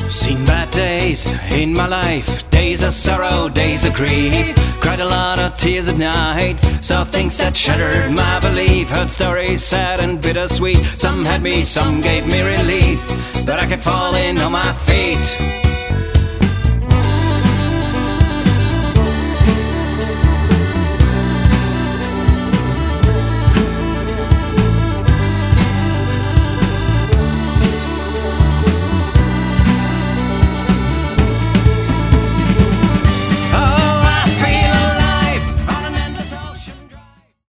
Seen bad days in my life, days of sorrow, days of grief. Cried a lot of tears at night, saw things that shattered my belief. Heard stories sad and bittersweet, some had me, some gave me relief. But I kept falling on my feet.